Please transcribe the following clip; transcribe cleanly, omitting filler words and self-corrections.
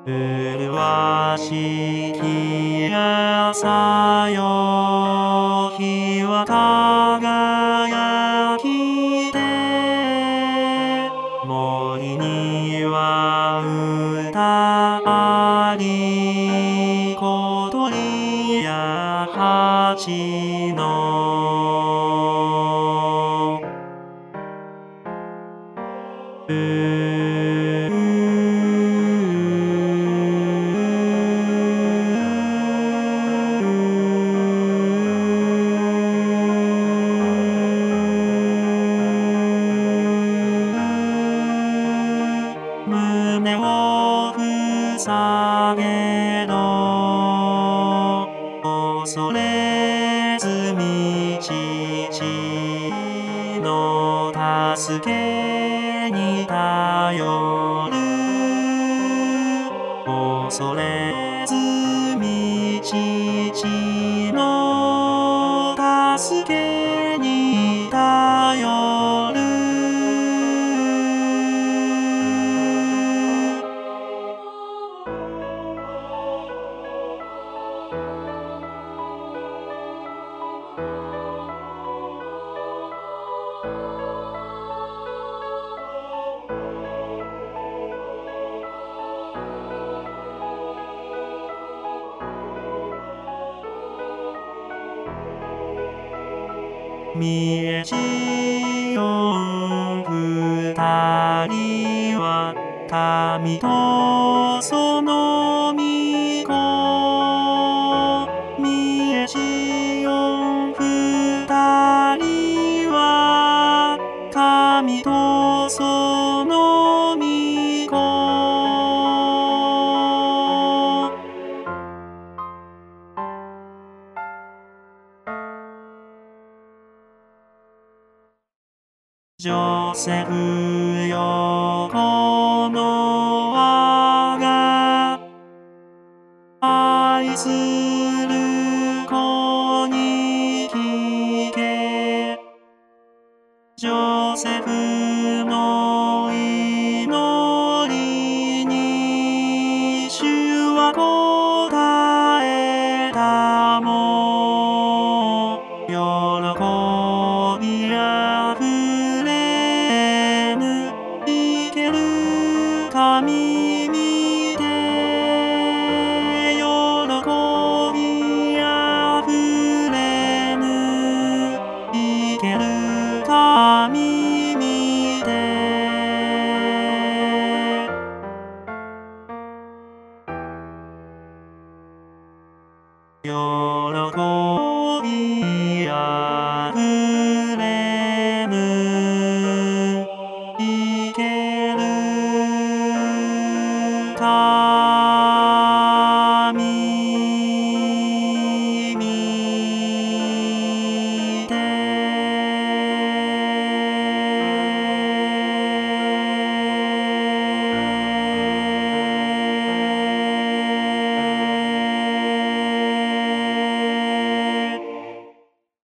麗しき朝よ、日は輝きて、森には歌あり、小鳥や蜂の胸を塞げど恐れずに父の助けに頼る。恐れずに父の助けに頼る。見えしよん二人は神とその御子。見えしよん二人は神とその御子。ジョセフよ、この我が愛する子に聞け。ジョセフの